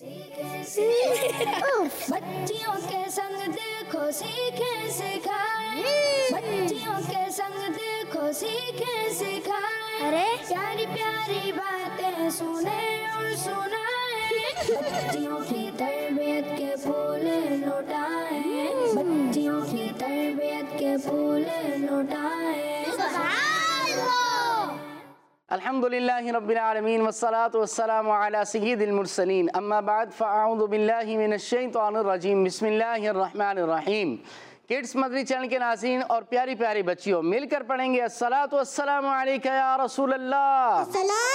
बच्चियों के संग देखो सीखे सिखाए, बच्चियों के संग देखो सीखे सिखाए, अरे प्यारी प्यारी बातें सुने और सुनाए, बच्चियों की तरबियत के फूल लुटाए, बच्चियों की तरबियत के फूल लुटाए। अल्हम्दुलिल्लाहि रब्बिल आलमीन वस्सलातु वस्सलामु अला सय्यिदिल मुरसलीन अम्मा बाद फ़अऊज़ु बिल्लाहि मिनश शैतानिर रजीम बिस्मिल्लाहिर रहमानिर रहीम। किड्स मदनी चैनल के नाज़रीन और प्यारी प्यारी बच्चियों, मिलकर पढ़ेंगे अस्सलातु वस्सलामु अलैका या रसूल अल्लाह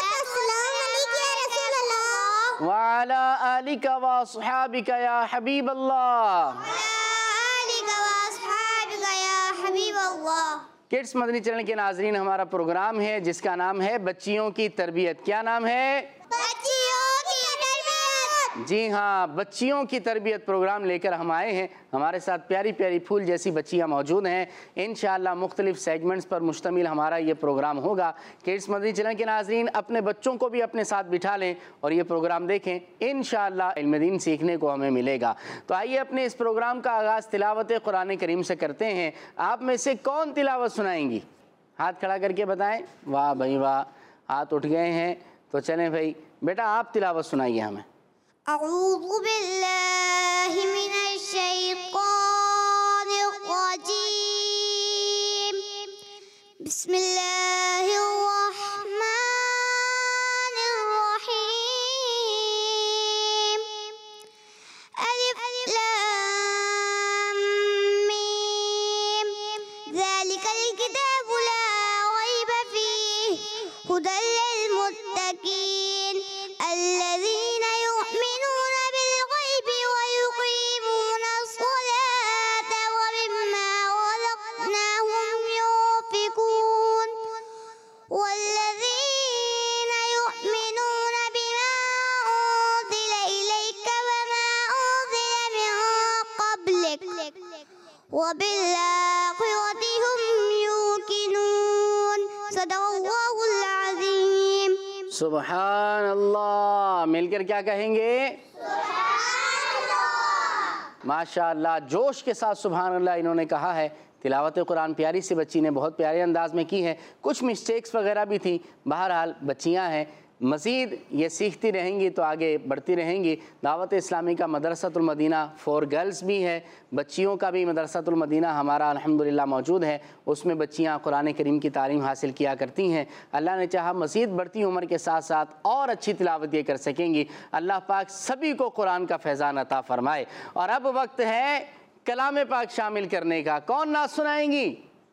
व अला आलिका व अस्हाबिका या हबीब अल्लाह। किड्स मदनी चैनल के नाजरीन, हमारा प्रोग्राम है जिसका नाम है बच्चियों की तरबियत। क्या नाम है? बच्चियों की तरबियत। जी हाँ, बच्चियों की तरबियत प्रोग्राम लेकर हम आए हैं। हमारे साथ प्यारी प्यारी फूल जैसी बच्चियाँ मौजूद हैं। इंशाअल्लाह मुख्तलिफ सेगमेंट्स पर मुश्तमिल हमारा ये प्रोग्राम होगा। किड्स मदनी चैनल के नाजरीन अपने बच्चों को भी अपने साथ बिठा लें और ये प्रोग्राम देखें। इंशाअल्लाह इल्म दीन सीखने को हमें मिलेगा। तो आइए अपने इस प्रोग्राम का आगाज़ तिलावत कुरान करीम से करते हैं। आप में से कौन तिलावत सुनाएंगी? हाथ खड़ा करके बताएं। वाह भाई वाह, हाथ उठ गए हैं। तो चलें भाई, बेटा आप तिलावत सुनाइए हमें। अऊज़ु बिल्लाहि मिनश शैतानिर रजीम, बिस्मिल्लाहिर रहमानिर रहीम, अलिफ लाम मीम, ज़ालिकल किताबु ला रैब फ़ीहि हुदल लिल मुत्तक़ीन अल्लज़ीना युमिनूना बिल गैबि व युक़ीमूना अस्सलाता व मिम्मा रज़क़नाहुम युनफ़िक़ून वल्लज़ीना युमिनूना बिमा उन्ज़िला इलैका व मा उन्ज़िला मिन क़ब्लिक व बिल आखिरति हुम यूक़िनून। सदक़ल्लाहुल अज़ीम। सुबहान अल्लाह। मिलकर क्या कहेंगे? माशाअल्लाह, जोश के साथ सुबहान अल्लाह इन्होंने कहा है। तिलावत कुरान प्यारी सी बच्ची ने बहुत प्यारे अंदाज में की है। कुछ मिस्टेक्स वगैरह भी थी, बहरहाल बच्चियां हैं, मज़ीद ये सीखती रहेंगी तो आगे बढ़ती रहेंगी। दावत इस्लामी का मदरसतुल मदीना फॉर गर्ल्स भी है, बच्चियों का भी मदरसतुल मदीना हमारा अल्हम्दुलिल्लाह मौजूद है। उसमें बच्चियां कुरान करीम की तालीम हासिल किया करती हैं। अल्लाह ने चाहा मज़ीद बढ़ती उम्र के साथ साथ और अच्छी तिलावत ये कर सकेंगी। अल्लाह पाक सभी को कुरान का फैज़ान अता फ़रमाए। और अब वक्त है कलाम पाक शामिल करने का। कौन नात सुनाएंगी?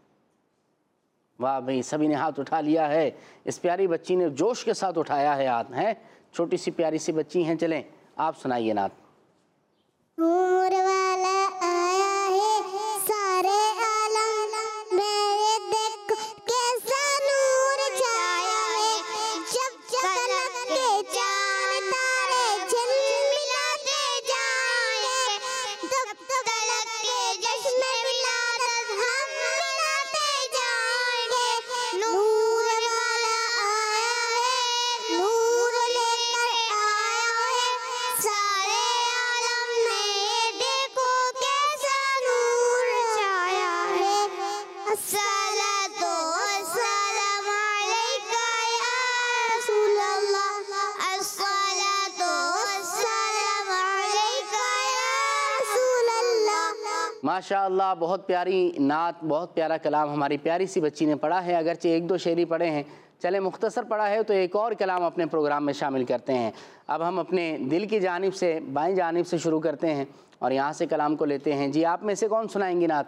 वाह भाई, सभी ने हाथ उठा लिया है। इस प्यारी बच्ची ने जोश के साथ उठाया है हाथ। है छोटी सी प्यारी सी बच्ची हैं। चलें आप सुनाइए नात। नूर वाला आया है सारे आलम मेरे, देखो कैसा नूर छाया है। जब कलक के चांद तारे झिलमिलाते जाएंगे, तब कलक के जश्न मिलादत हम मिलाते जाएंगे। नूर वाला आया है, नूर लेकर आया है सारे आलम में, देखो कैसा नूर छाया है। अस्सलातु वस्सलामु अलैका या रसूल अल्लाह, अस्सलातु वस्सलामु अलैका या रसूल अल्लाह। माशाअल्लाह, बहुत प्यारी नात, बहुत प्यारा कलाम हमारी प्यारी सी बच्ची ने पढ़ा है। अगरचे एक दो शेरी पढ़े हैं, चले मुख्तसर पढ़ा है तो एक और कलाम अपने प्रोग्राम में शामिल करते हैं। अब हम अपने दिल की जानिब से, बाएं जानिब से शुरू करते हैं और यहाँ से कलाम को लेते हैं। जी आप में से कौन सुनाएंगी नात?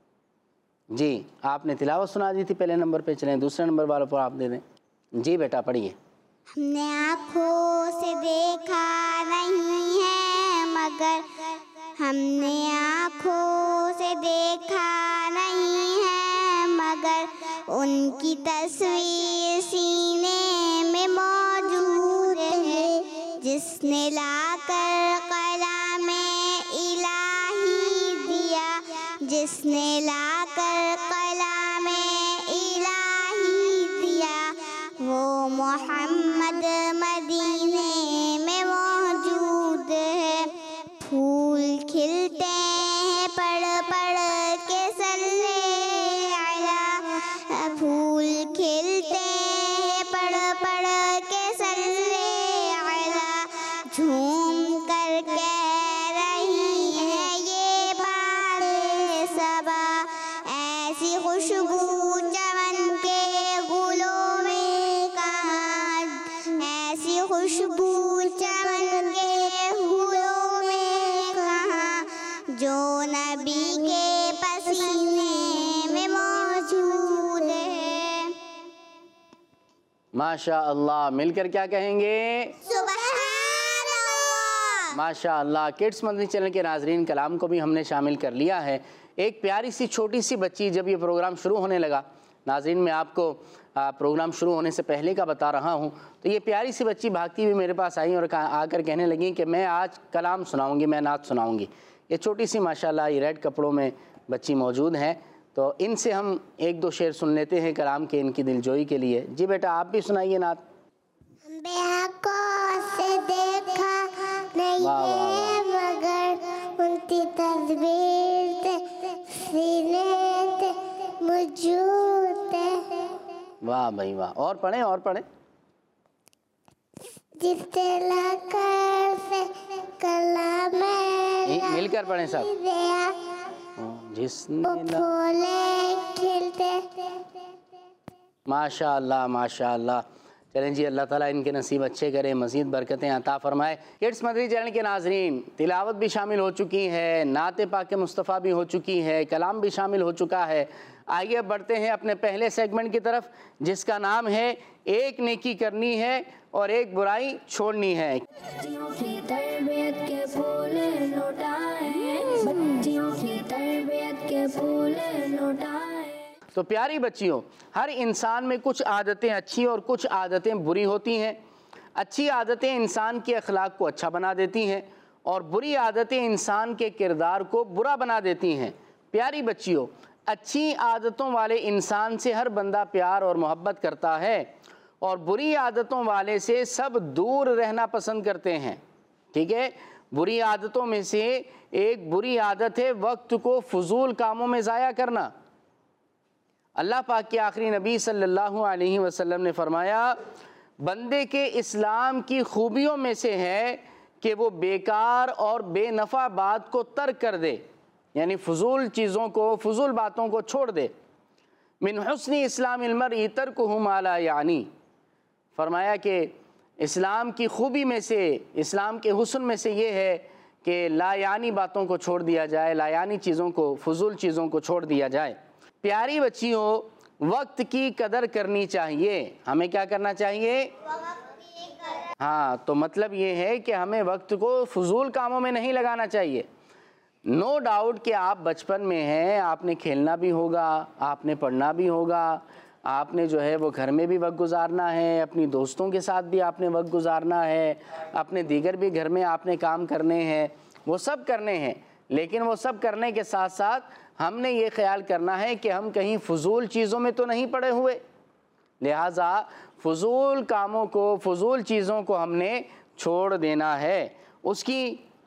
जी आपने तिलावत सुना दी थी पहले नंबर पे, चलें दूसरे नंबर वालों पर आप दे दें। जी बेटा पढ़िए। हमने आँखों से देखा नहीं है मगर, हमने आँखों से देखा नहीं है मगर, उनकी तस्वीर सीने में मौजूद है। जिसने लाकर कलामे इलाही दिया, जिसने लाकर कलामे इलाही दिया, वो मोहम्मद मदीने में मौजूद جھوم کر کہہ رہی ہے یہ بادیں صبا، ایسی خوشبو چمن کے گلوں میں کہاں، ایسی خوشبو چمن کے گلوں میں کہاں، جو نبی کے پسینے میں موجود ہے۔ ماشاء اللہ، مل کر کیا کہیں گے؟ سبحان اللہ۔ ماشاء اللہ۔ کڈس مدنی چینل کے ناظرین، کلام کو بھی ہم نے شامل کر لیا ہے۔ ایک پیاری سی چھوٹی سی بچی جب یہ پروگرام شروع ہونے لگا، ناظرین میں آپ کو پروگرام شروع ہونے سے پہلے کا بتا رہا ہوں، تو یہ پیاری سی بچی بھاگتی ہوئی میرے پاس آئی اور آ کر کہنے لگی کہ میں آج کلام سناؤں گی، میں نعت سناؤں گی۔ یہ چھوٹی سی ماشاءاللہ یہ ریڈ کپڑوں میں بچی موجود ہیں، تو ان سے ہم ایک دو شعر سن لیتے ہیں کلام کے، ان کی دلجوئی کے لیے۔ جی بیٹا آپ بھی سنائیے نعت۔ بے آنکھوں سے دیکھا نہیں ہے مگر ان کی تصویر تھے، سینے تھے، موجود تھے۔ واہ بھائی واہ، اور پڑھیں اور پڑھیں۔ جس سے لا کر سے کلام مل کر پڑھیں سب۔ جس نے پھولے کھلتے۔ ماشاء اللہ ماشاء اللہ۔ چلیں جی، اللہ تعالیٰ ان کے نصیب اچھے کرے، مزید برکتیں عطا فرمائے۔ کڈس مدنی چینل کے ناظرین، تلاوت بھی شامل ہو چکی ہے، نعت پاک مصطفیٰ بھی ہو چکی ہے، کلام بھی شامل ہو چکا ہے۔ آئیے اب بڑھتے ہیں اپنے پہلے سیگمنٹ کی طرف، جس کا نام ہے ایک نیکی کرنی ہے اور ایک برائی چھوڑنی ہے۔ بچیوں کی تربیت کے پھول لوٹائیں، بچیوں کی تربیت کے پھول لوٹائیں۔ تو پیاری بچیوں، ہر انسان میں کچھ عادتیں اچھی اور کچھ عادتیں بری ہوتی ہیں۔ اچھی عادتیں انسان کے اخلاق کو اچھا بنا دیتی ہیں اور بری عادتیں انسان کے کردار کو برا بنا دیتی ہیں۔ پیاری بچیوں، اچھی عادتوں والے انسان سے ہر بندہ پیار اور محبت کرتا ہے اور بری عادتوں والے سے سب دور رہنا پسند کرتے ہیں۔ ٹھیک ہے، بری عادتوں میں سے ایک بری عادت ہے وقت کو فضول کاموں میں ضائع کرنا۔ اللہ پاک کے آخری نبی صلی اللہ علیہ وسلم نے فرمایا، بندے کے اسلام کی خوبیوں میں سے ہے کہ وہ بیکار اور بے نفع بات کو ترک کر دے، یعنی فضول چیزوں کو، فضول باتوں کو چھوڑ دے۔ من حسن اسلام المرء ترکہ ما لا یعنی، فرمایا کہ اسلام کی خوبی میں سے، اسلام کے حسن میں سے یہ ہے کہ لا یعنی باتوں کو چھوڑ دیا جائے، لا یعنی چیزوں کو، فضول چیزوں کو چھوڑ دیا جائے۔ پیاری بچیوں، وقت کی قدر کرنی چاہیے۔ ہمیں کیا کرنا چاہیے؟ ہاں، تو مطلب یہ ہے کہ ہمیں وقت کو فضول کاموں میں نہیں لگانا چاہیے۔ نو ڈاؤٹ کہ آپ بچپن میں ہیں، آپ نے کھیلنا بھی ہوگا، آپ نے پڑھنا بھی ہوگا، آپ نے جو ہے وہ گھر میں بھی وقت گزارنا ہے، اپنی دوستوں کے ساتھ بھی آپ نے وقت گزارنا ہے، اپنے دیگر بھی گھر میں آپ نے کام کرنے ہیں، وہ سب کرنے ہیں۔ لیکن وہ سب کرنے کے ساتھ ساتھ ہم نے یہ خیال کرنا ہے کہ ہم کہیں فضول چیزوں میں تو نہیں پڑے ہوئے، لہٰذا فضول کاموں کو، فضول چیزوں کو ہم نے چھوڑ دینا ہے۔ اس کی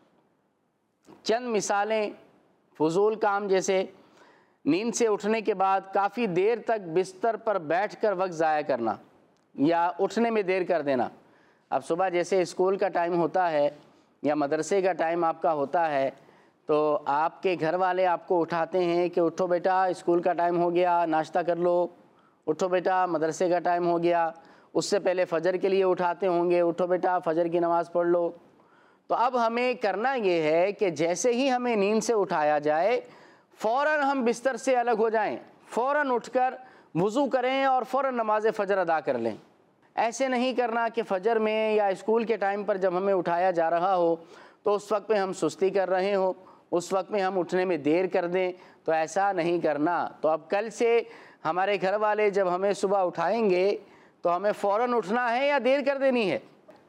چند مثالیں، فضول کام جیسے نیند سے اٹھنے کے بعد کافی دیر تک بستر پر بیٹھ کر وقت ضائع کرنا یا اٹھنے میں دیر کر دینا۔ اب صبح جیسے اسکول کا ٹائم ہوتا ہے یا مدرسے کا ٹائم آپ کا ہوتا ہے، تو آپ کے گھر والے آپ کو اٹھاتے ہیں کہ اٹھو بیٹا اسکول کا ٹائم ہو گیا، ناشتہ کر لو، اٹھو بیٹا مدرسے کا ٹائم ہو گیا۔ اس سے پہلے فجر کے لیے اٹھاتے ہوں گے، اٹھو بیٹا فجر کی نماز پڑھ لو۔ تو اب ہمیں کرنا یہ ہے کہ جیسے ہی ہمیں نیند سے اٹھایا جائے، فوراً ہم بستر سے الگ ہو جائیں، فوراً اٹھ کر وضو کریں اور فوراً نماز فجر ادا کر لیں۔ ایسے نہیں کرنا کہ فجر میں یا اسکول کے ٹائم پر جب ہمیں اٹھایا جا رہا ہو تو اس وقت پہ ہم سستی کر رہے ہوں، اس وقت میں ہم اٹھنے میں دیر کر دیں، تو ایسا نہیں کرنا۔ تو اب کل سے ہمارے گھر والے جب ہمیں صبح اٹھائیں گے تو ہمیں فوراً اٹھنا ہے یا دیر کر دینی ہے؟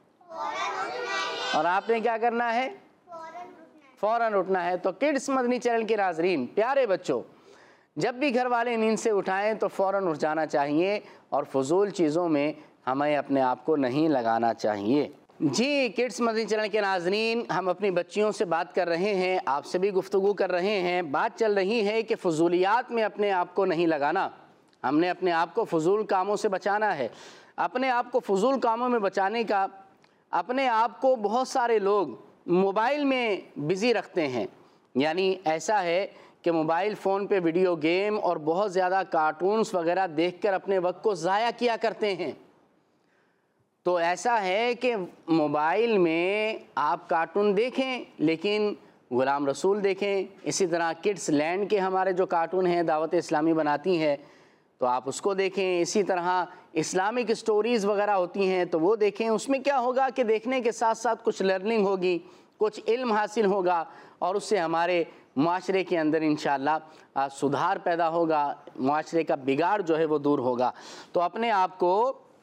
اور آپ نے کیا کرنا ہے؟ فوراً اٹھنا ہے۔ تو کڈس مدنی چینل کے ناظرین، پیارے بچوں، جب بھی گھر والے نیند سے اٹھائیں تو فوراً اٹھ جانا چاہیے اور فضول چیزوں میں ہمیں اپنے آپ کو نہیں لگانا چاہیے۔ جی کڈس مدنی چینل کے ناظرین، ہم اپنی بچیوں سے بات کر رہے ہیں، آپ سے بھی گفتگو کر رہے ہیں۔ بات چل رہی ہے کہ فضولیات میں اپنے آپ کو نہیں لگانا، ہم نے اپنے آپ کو فضول کاموں سے بچانا ہے۔ اپنے آپ کو فضول کاموں میں بچانے کا اپنے آپ کو بہت سارے لوگ موبائل میں بزی رکھتے ہیں، یعنی ایسا ہے کہ موبائل فون پہ ویڈیو گیم اور بہت زیادہ کارٹونز وغیرہ دیکھ کر اپنے وقت کو ضائع کیا کرتے ہیں۔ تو ایسا ہے کہ موبائل میں آپ کارٹون دیکھیں لیکن غلام رسول دیکھیں، اسی طرح کڈس لینڈ کے ہمارے جو کارٹون ہیں دعوت اسلامی بناتی ہے تو آپ اس کو دیکھیں، اسی طرح اسلامک سٹوریز وغیرہ ہوتی ہیں تو وہ دیکھیں۔ اس میں کیا ہوگا کہ دیکھنے کے ساتھ ساتھ کچھ لرننگ ہوگی، کچھ علم حاصل ہوگا اور اس سے ہمارے معاشرے کے اندر انشاءاللہ سدھار پیدا ہوگا، معاشرے کا بگاڑ جو ہے وہ دور ہوگا۔ تو اپنے آپ کو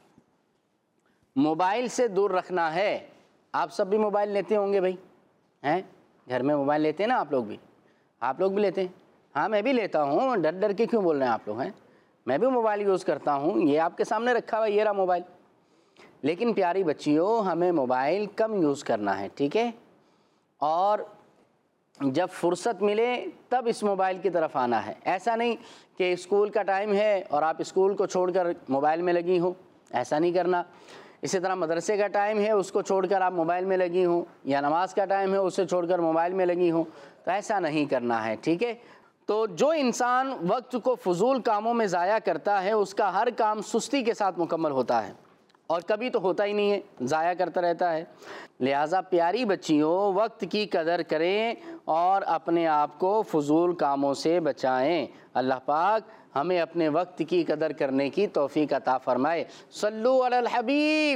موبائل سے دور رکھنا ہے۔ آپ سب بھی موبائل لیتے ہوں گے بھائی، ہیں گھر میں موبائل لیتے ہیں نا آپ لوگ بھی لیتے ہیں؟ ہاں میں بھی لیتا ہوں، ڈر ڈر کے کیوں بول رہے ہیں آپ لوگ؟ ہیں میں بھی موبائل یوز کرتا ہوں، یہ آپ کے سامنے رکھا ہوا یہ رہا موبائل۔ لیکن پیاری بچیوں ہمیں موبائل کم یوز کرنا ہے، ٹھیک ہے؟ اور جب فرصت ملے تب اس موبائل کی طرف آنا ہے۔ ایسا نہیں کہ اسکول کا ٹائم ہے اور آپ اسکول کو چھوڑ کر موبائل میں لگی ہوں، ایسا نہیں کرنا۔ اسی طرح مدرسے کا ٹائم ہے اس کو چھوڑ کر آپ موبائل میں لگی ہوں، یا نماز کا ٹائم ہے اسے چھوڑ کر موبائل میں لگی ہوں، تو ایسا نہیں کرنا ہے، ٹھیک ہے؟ تو جو انسان وقت کو فضول کاموں میں ضائع کرتا ہے اس کا ہر کام سستی کے ساتھ مکمل ہوتا ہے، اور کبھی تو ہوتا ہی نہیں ہے، ضائع کرتا رہتا ہے۔ لہٰذا پیاری بچیوں وقت کی قدر کریں اور اپنے آپ کو فضول کاموں سے بچائیں۔ اللہ پاک ہمیں اپنے وقت کی قدر کرنے کی توفیق عطا فرمائے۔ صلو علی الحبیب۔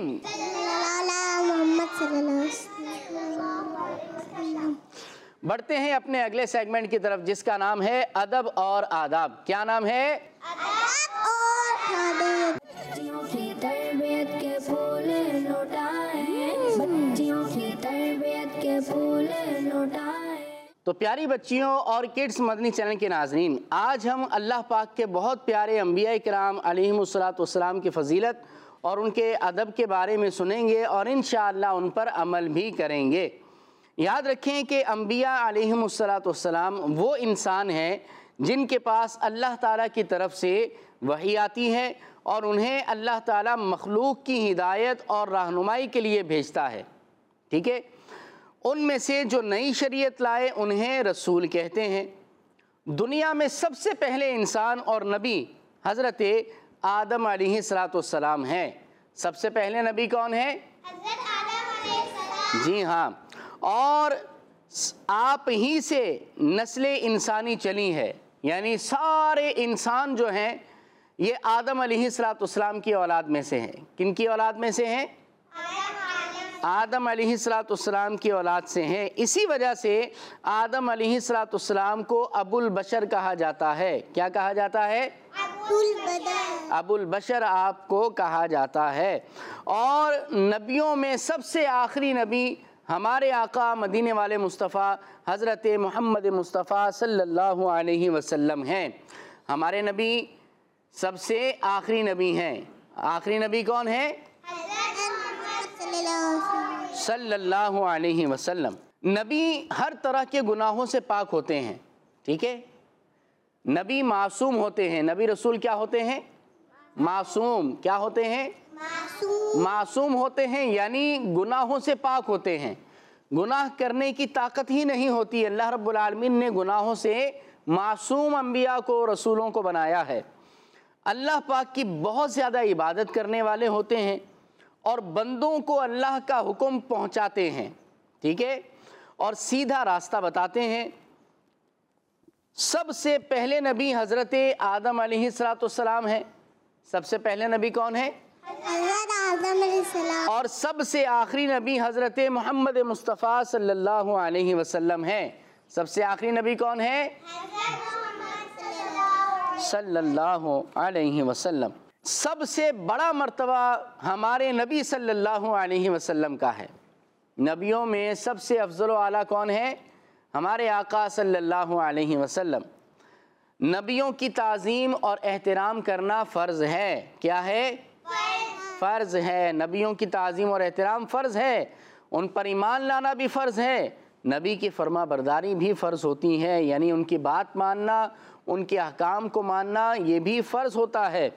محمد صلی اللہ علیہ وسلم۔ بڑھتے ہیں اپنے اگلے سیگمنٹ کی طرف جس کا نام ہے ادب اور آداب۔ کیا نام ہے؟ ادب اور آداب۔ بچیوں کی تربیت کے پھول لوٹائیں، بچیوں کی تربیت کے پھول لوٹائیں۔ تو پیاری بچیوں اور کڈس مدنی چینل کے ناظرین، آج ہم اللہ پاک کے بہت پیارے انبیاء کرام علیہم الصلوۃ والسلام کی فضیلت اور ان کے ادب کے بارے میں سنیں گے اور انشاءاللہ ان پر عمل بھی کریں گے۔ یاد رکھیں کہ انبیاء علیہم الصلوۃ والسلام وہ انسان ہیں جن کے پاس اللہ تعالیٰ کی طرف سے وحی آتی ہے اور انہیں اللہ تعالیٰ مخلوق کی ہدایت اور رہنمائی کے لیے بھیجتا ہے، ٹھیک ہے؟ ان میں سے جو نئی شریعت لائے انہیں رسول کہتے ہیں۔ دنیا میں سب سے پہلے انسان اور نبی حضرت آدم علیہ السلام ہیں۔ سب سے پہلے نبی کون ہے؟ حضرت آدم علیہ السلام۔ جی ہاں، اور آپ ہی سے نسل انسانی چلی ہے، یعنی سارے انسان جو ہیں یہ آدم علیہ السلام کی اولاد میں سے ہیں۔ کن کی اولاد میں سے ہیں؟ آدم علیہ السلام کی اولاد سے ہیں۔ اسی وجہ سے آدم علیہ السلام کو ابو البشر کہا جاتا ہے۔ کیا کہا جاتا ہے؟ ابو البشر آپ کو کہا جاتا ہے۔ اور نبیوں میں سب سے آخری نبی ہمارے آقا مدینے والے مصطفیٰ حضرت محمد مصطفیٰ صلی اللہ علیہ وسلم ہیں۔ ہمارے نبی سب سے آخری نبی ہیں۔ آخری نبی کون ہے؟ صلی اللہ علیہ وسلم۔ نبی ہر طرح کے گناہوں سے پاک ہوتے ہیں، ٹھیک ہے؟ نبی معصوم ہوتے ہیں۔ نبی رسول کیا ہوتے ہیں؟ معصوم۔ کیا ہوتے ہیں؟ معصوم ہوتے ہیں، یعنی گناہوں سے پاک ہوتے ہیں۔ گناہ کرنے کی طاقت ہی نہیں ہوتی۔ اللہ رب العالمین نے گناہوں سے معصوم انبیاء کو، رسولوں کو بنایا ہے۔ اللہ پاک کی بہت زیادہ عبادت کرنے والے ہوتے ہیں اور بندوں کو اللہ کا حکم پہنچاتے ہیں، ٹھیک ہے؟ اور سیدھا راستہ بتاتے ہیں۔ سب سے پہلے نبی حضرت آدم علیہ السلام ہیں۔ سب سے پہلے نبی کون ہے؟ حضرت آدم علیہ السلام۔ اور سب سے آخری نبی حضرت محمد مصطفیٰ صلی اللہ علیہ وسلم ہیں۔ سب سے آخری نبی کون ہے؟ صلی اللہ علیہ وسلم۔ سب سے بڑا مرتبہ ہمارے نبی صلی اللہ علیہ وسلم کا ہے۔ نبیوں میں سب سے افضل و اعلیٰ کون ہے؟ ہمارے آقا صلی اللہ علیہ وسلم۔ نبیوں کی تعظیم اور احترام کرنا فرض ہے۔ کیا ہے؟ فرض ہے۔ نبیوں کی تعظیم اور احترام فرض ہے۔ ان پر ایمان لانا بھی فرض ہے۔ نبی کی فرما برداری بھی فرض ہوتی ہے، یعنی ان کی بات ماننا، ان کے احکام کو ماننا یہ بھی فرض ہوتا ہے۔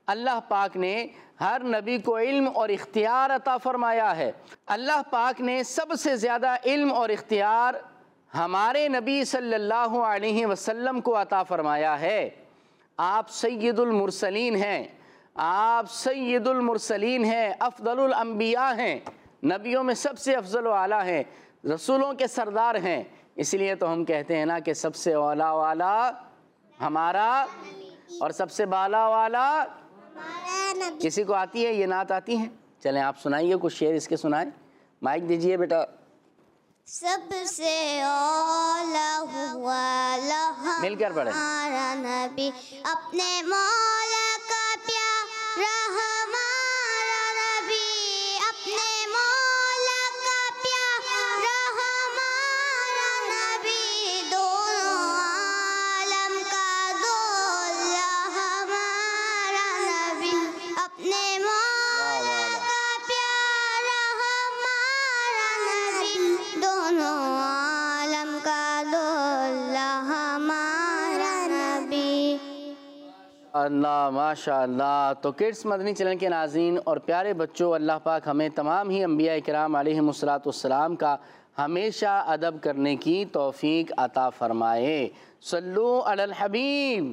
اللہ پاک نے ہر نبی کو علم اور اختیار عطا فرمایا ہے۔ اللہ پاک نے سب سے زیادہ علم اور اختیار ہمارے نبی صلی اللہ علیہ وسلم کو عطا فرمایا ہے۔ آپ سید المرسلین ہیں، آپ سید المرسلین ہیں، افضل الانبیاء ہیں، نبیوں میں سب سے افضل و اعلیٰ ہیں، رسولوں کے سردار ہیں۔ اس لیے تو ہم کہتے ہیں نا کہ سب سے اولا والا ہمارا اور سب سے بالا والا کسی کو آتی ہے یہ نعت آتی ہے؟ چلیں آپ سنائیے کچھ شعر اس کے سنائیں، مائک دیجئے بیٹا۔ سب سے اولا ہوا مل کر پڑھیں۔ ہمارا نبی، اپنے مولا کا پیارا ہمارا نبی، اپنے مولا کا پیارا ہمارا نبی، دونوں عالم کا دولا ہمارا نبی، اپنے مولا کا پیارا ہمارا نبی، دونوں عالم کا دولا ہمارا نبی۔ اللہ ماشاء اللہ۔ تو کڈس مدنی چینل کے ناظرین اور پیارے بچوں، اللہ پاک ہمیں تمام ہی انبیاء کرام علیہم السلام کا ہمیشہ ادب کرنے کی توفیق عطا فرمائے۔ صلو علی الحبیب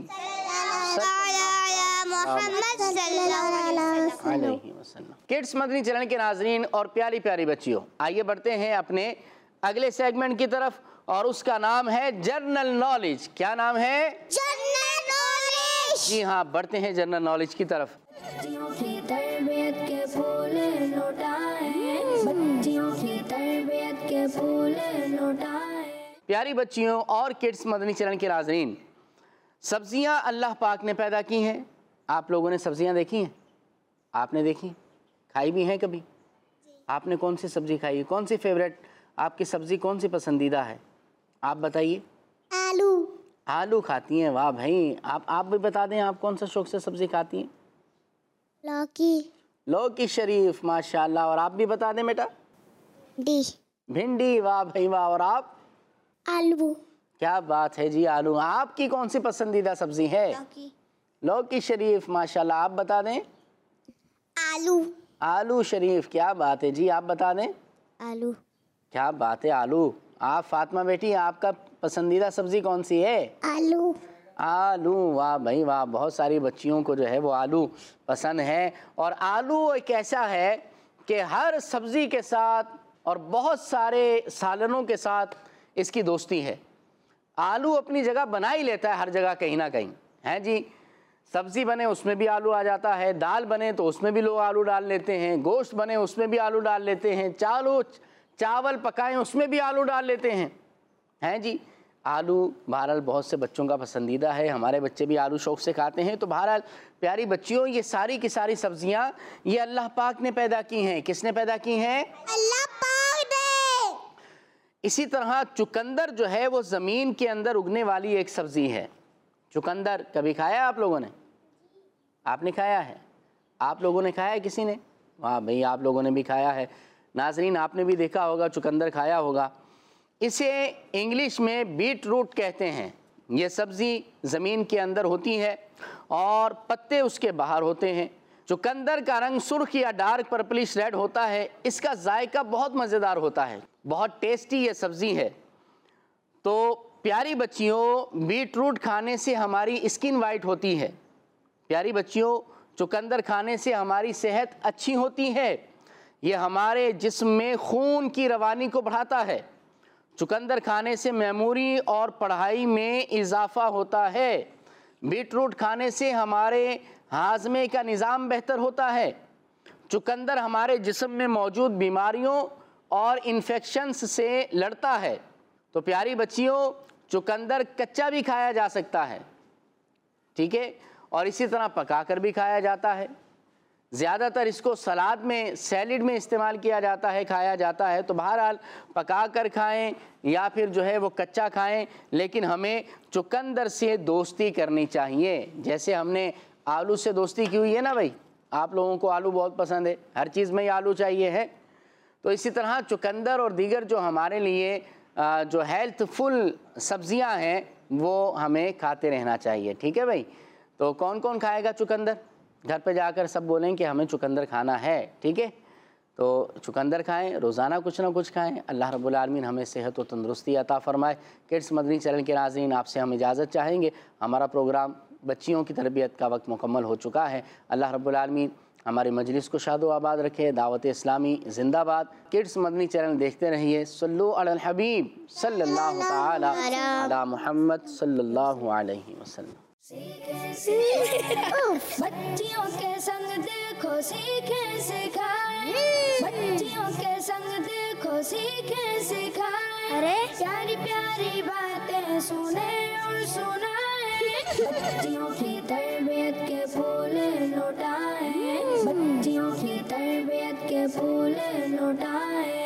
محمد صلی اللہ علیہ وسلم۔ کڈس مدنی چینل کے ناظرین اور پیاری پیاری بچیوں، آئیے بڑھتے ہیں اپنے اگلے سیگمنٹ کی طرف، اور اس کا نام ہے جنرل نالج۔ کیا نام ہے؟ General knowledge. جی ہاں، بڑھتے ہیں جنرل نالج کی طرف۔ بچیوں کی تربیت کے پھول لوٹائیں، بچیوں کی تربیت کے پھول لوٹائیں۔ پیاری بچیوں اور کڈس مدنی چینل کے ناظرین، سبزیاں اللہ پاک نے پیدا کی ہیں۔ آپ لوگوں نے سبزیاں دیکھی ہیں؟ آپ نے دیکھی، کھائی بھی ہیں کبھی؟ آپ نے کون سی سبزی کھائی ہے؟ کون سی فیوریٹ آپ کی سبزی کون سی پسندیدہ ہے؟ آپ بتائیے۔ آلو۔ آلو کھاتی ہیں، واہ بھائی۔ آپ بھی بتا دیں آپ کون سا شوق سے سبزی کھاتی ہیں؟ لوکی۔ لوکی شریف، ماشاءاللہ۔ اور آپ بھی بتا دیں بیٹا۔ بھنڈی، واہ بھائی واہ۔ اور آپ؟ آلو۔ کیا بات ہے جی، آلو۔ آپ کی کون سی پسندیدہ سبزی ہے؟ لوکی۔ لوکی شریف، ماشاءاللہ۔ آپ بتا دیں۔ آلو۔ آلو شریف، کیا بات ہے جی۔ آپ بتا دیں۔ آلو۔ کیا بات ہے، آلو۔ آپ فاطمہ بیٹی، آپ کا پسندیدہ سبزی کون سی ہے؟ آلو۔ آلو، واہ بھائی واہ۔ بہت ساری بچیوں کو جو ہے وہ آلو پسند ہے، اور آلو ایک ایسا ہے کہ ہر سبزی کے ساتھ اور بہت سارے سالنوں کے ساتھ اس کی دوستی ہے۔ آلو اپنی جگہ بنا ہی لیتا ہے ہر جگہ کہیں نہ کہیں، ہیں جی۔ سبزی بنے اس میں بھی آلو آ جاتا ہے، دال بنے تو اس میں بھی لوگ آلو ڈال لیتے ہیں، گوشت بنے اس میں بھی آلو ڈال لیتے ہیں، چاول پکائیں اس میں بھی آلو ڈال لیتے ہیں، ہیں جی۔ آلو بہرحال بہت سے بچوں کا پسندیدہ ہے، ہمارے بچے بھی آلو شوق سے کھاتے ہیں۔ تو بہرحال پیاری بچیوں، یہ ساری کی ساری سبزیاں یہ اللہ پاک نے پیدا کی ہیں۔ کس نے پیدا کی ہیں؟ اللہ پاک نے۔ اسی طرح چقندر جو ہے وہ زمین کے اندر اگنے والی ایک سبزی ہے۔ چقندر کبھی کھایا آپ لوگوں نے؟ آپ نے کھایا ہے؟ آپ لوگوں نے کھایا ہے کسی نے؟ واہ بھئی، آپ لوگوں نے بھی کھایا ہے۔ ناظرین آپ نے بھی دیکھا ہوگا، چقندر کھایا ہوگا۔ اسے انگلش میں بیٹ روٹ کہتے ہیں۔ یہ سبزی زمین کے اندر ہوتی ہے اور پتے اس کے باہر ہوتے ہیں۔ چقندر کا رنگ سرخ یا ڈارک پرپلش ریڈ ہوتا ہے۔ اس کا ذائقہ بہت مزیدار ہوتا ہے، بہت ٹیسٹی یہ سبزی ہے۔ تو پیاری بچیوں، بیٹ روٹ کھانے سے ہماری اسکن وائٹ ہوتی ہے۔ پیاری بچیوں، چقندر کھانے سے ہماری صحت اچھی ہوتی ہے۔ یہ ہمارے جسم میں خون کی روانی کو بڑھاتا ہے۔ چقندر کھانے سے میموری اور پڑھائی میں اضافہ ہوتا ہے۔ بیٹ روٹ کھانے سے ہمارے ہاضمے کا نظام بہتر ہوتا ہے۔ چقندر ہمارے جسم میں موجود بیماریوں اور انفیکشنز سے لڑتا ہے۔ تو پیاری بچیوں، چقندر کچا بھی کھایا جا سکتا ہے، ٹھیک ہے، اور اسی طرح پکا کر بھی کھایا جاتا ہے۔ زیادہ تر اس کو سلاد میں، سیلڈ میں استعمال کیا جاتا ہے، کھایا جاتا ہے۔ تو بہرحال پکا کر کھائیں یا پھر جو ہے وہ کچا کھائیں، لیکن ہمیں چقندر سے دوستی کرنی چاہیے۔ جیسے ہم نے آلو سے دوستی کی ہوئی ہے نا بھائی، آپ لوگوں کو آلو بہت پسند ہے، ہر چیز میں آلو چاہیے ہے، تو اسی طرح چقندر اور دیگر جو ہمارے لیے جو ہیلتھ فل سبزیاں ہیں وہ ہمیں کھاتے رہنا چاہیے، ٹھیک ہے بھائی۔ تو کون کون کھائے گا چقندر؟ گھر پہ جا کر سب بولیں کہ ہمیں چقندر کھانا ہے، ٹھیک ہے؟ تو چقندر کھائیں، روزانہ کچھ نہ کچھ کھائیں۔ اللہ رب العالمین ہمیں صحت و تندرستی عطا فرمائے۔ کڈس مدنی چینل کے ناظرین، آپ سے ہم اجازت چاہیں گے، ہمارا پروگرام بچیوں کی تربیت کا وقت مکمل ہو چکا ہے۔ اللہ رب العالمین ہماری مجلس کو شاد و آباد رکھے۔ دعوت اسلامی زندہ باد۔ کڈس مدنی چینل دیکھتے رہیے۔ صلو علی الحبیب صلی اللہ تعالی علی محمد صلی اللہ علیہ وسلم۔ بچیوں کے سنگ دیکھو سیکھیں سکھائیں، بچیوں کے سنگ دیکھو سیکھیں سکھائیں، پیاری پیاری باتیں سنیں اور سنائیں، بچیوں کی تربیت کے پھول لوٹائیں، بچیوں کی تربیت کے پھول لوٹائیں۔